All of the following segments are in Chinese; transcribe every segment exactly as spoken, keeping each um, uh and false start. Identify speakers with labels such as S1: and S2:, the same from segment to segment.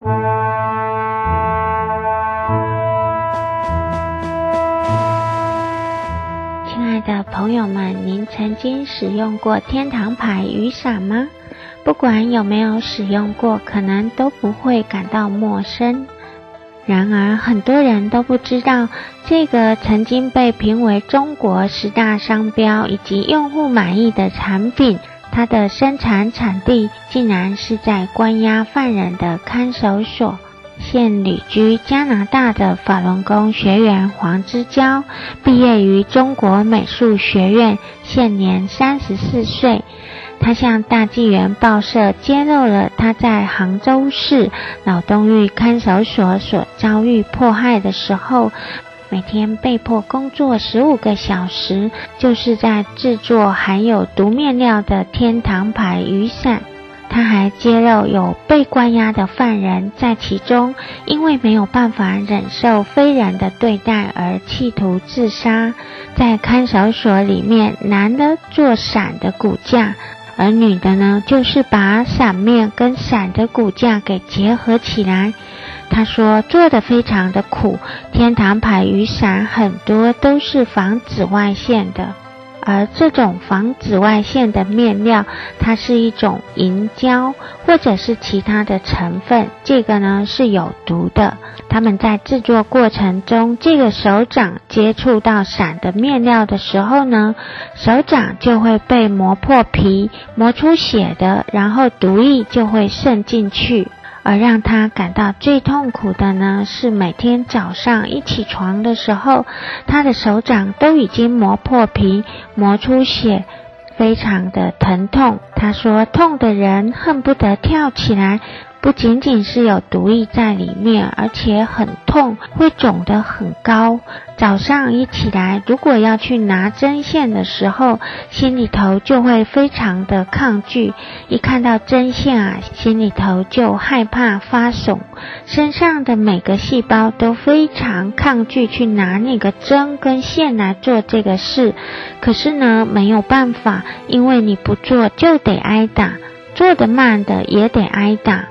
S1: 亲爱的朋友们，您曾经使用过天堂牌雨伞吗？不管有没有使用过，可能都不会感到陌生。然而很多人都不知道，这个曾经被评为中国十大商标以及用户满意的产品，它的生产产地竟然是在关押犯人的看守所。现旅居加拿大的法轮功学员黄之娇，毕业于中国美术学院，现年三十四岁。他向大纪元报社揭露了他在杭州市老东狱看守所所遭遇迫害的时候，每天被迫工作十五个小时，就是在制作含有毒面料的天堂牌雨伞。他还揭露有被关押的犯人在其中因为没有办法忍受非人的对待而企图自杀。在看守所里面，男的做伞的骨架，而女的呢，就是把伞面跟伞的骨架给结合起来。他说做得非常的苦，天堂牌雨伞很多都是防紫外线的，而这种防紫外线的面料，它是一种银胶或者是其他的成分，这个呢是有毒的。他们在制作过程中，这个手掌接触到伞的面料的时候呢，手掌就会被磨破皮，磨出血的，然后毒液就会渗进去。而让他感到最痛苦的呢，是每天早上一起床的时候，他的手掌都已经磨破皮，磨出血，非常的疼痛。他说痛的人恨不得跳起来，不仅仅是有毒液在里面，而且很痛，会肿得很高。早上一起来，如果要去拿针线的时候，心里头就会非常的抗拒，一看到针线啊，心里头就害怕发悚，身上的每个细胞都非常抗拒去拿那个针跟线来做这个事。可是呢，没有办法，因为你不做就得挨打，做得慢的也得挨打。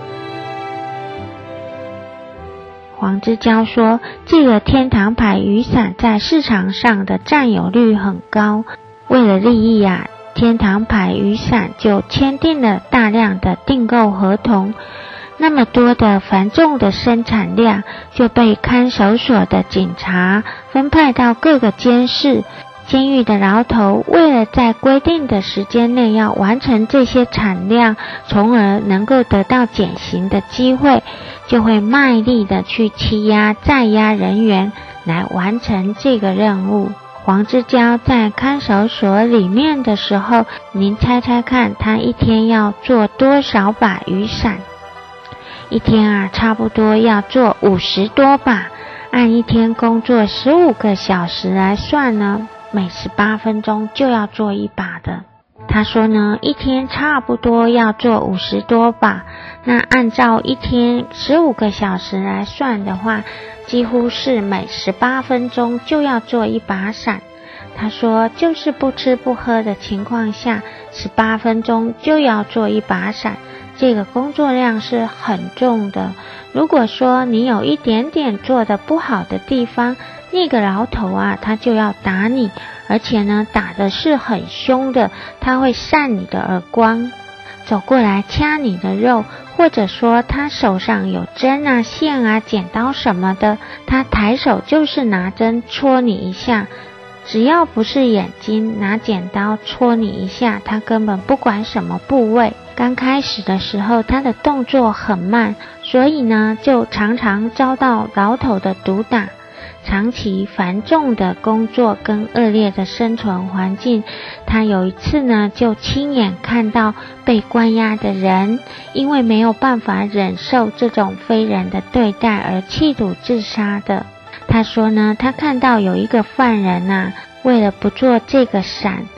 S1: 黄之娇说，这个天堂牌雨伞在市场上的占有率很高，为了利益啊，天堂牌雨伞就签订了大量的订购合同，那么多的繁重的生产量就被看守所的警察分派到各个监室。监狱的牢头为了在规定的时间内要完成这些产量，从而能够得到减刑的机会，就会卖力的去欺压在押人员来完成这个任务。黄之娇在看守所里面的时候，您猜猜看他一天要做多少把雨伞？一天啊，差不多要做五十多把，按一天工作十五个小时来算呢，每十八分钟就要做一把的。他说呢，一天差不多要做五十多把，那按照一天十五个小时来算的话，几乎是每十八分钟就要做一把伞。他说就是不吃不喝的情况下，十八分钟就要做一把伞，这个工作量是很重的。如果说你有一点点做得不好的地方，那个牢头啊，他就要打你，而且呢，打的是很凶的，他会扇你的耳光，走过来掐你的肉，或者说他手上有针啊、线啊、剪刀什么的，他抬手就是拿针戳你一下，只要不是眼睛，拿剪刀戳你一下，他根本不管什么部位。刚开始的时候，他的动作很慢，所以呢，就常常遭到牢头的毒打。长期繁重的工作跟恶劣的生存环境，他有一次呢，就亲眼看到被关押的人因为没有办法忍受这种非人的对待而企图自杀的。他说呢，他看到有一个犯人啊，为了不做这个伞，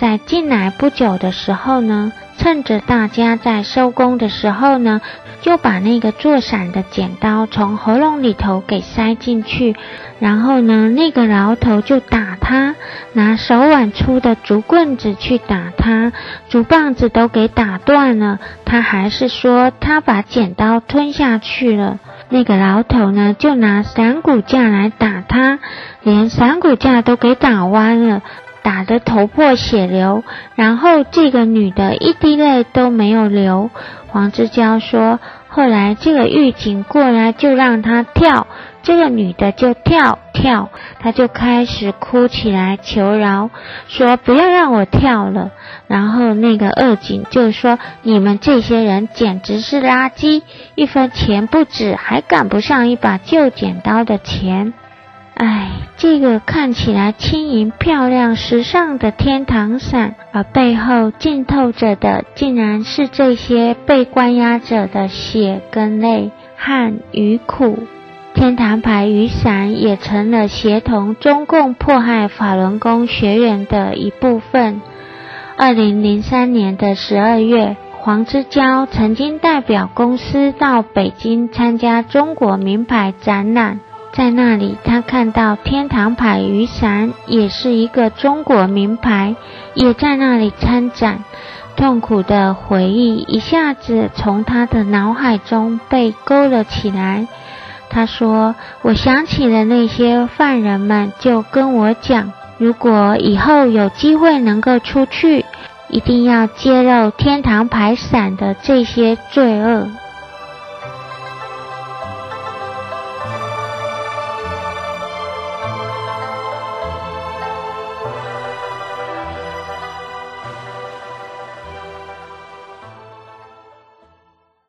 S1: 在进来不久的时候呢，趁着大家在收工的时候呢，就把那个做伞的剪刀从喉咙里头给塞进去，然后呢，那个牢头就打他，拿手腕粗的竹棍子去打他，竹棒子都给打断了，他还是说他把剪刀吞下去了。那个牢头呢，就拿伞骨架来打他，连伞骨架都给打弯了，打得头破血流，然后这个女的一滴泪都没有流。黄之交说，后来这个狱警过来就让她跳，这个女的就跳跳，她就开始哭起来求饶，说不要让我跳了。然后那个二警就说，你们这些人简直是垃圾，一分钱不值，还赶不上一把旧剪刀的钱。哎，这个看起来轻盈漂亮时尚的天堂伞，而背后浸透着的竟然是这些被关押者的血跟泪、汗与苦。天堂牌雨伞也成了协同中共迫害法轮功学员的一部分。二零零三年的十二月，黄之交曾经代表公司到北京参加中国名牌展览，在那里他看到天堂牌雨伞也是一个中国名牌，也在那里参展。痛苦的回忆一下子从他的脑海中被勾了起来。他说，我想起了那些犯人们，就跟我讲，如果以后有机会能够出去，一定要揭露天堂牌伞的这些罪恶。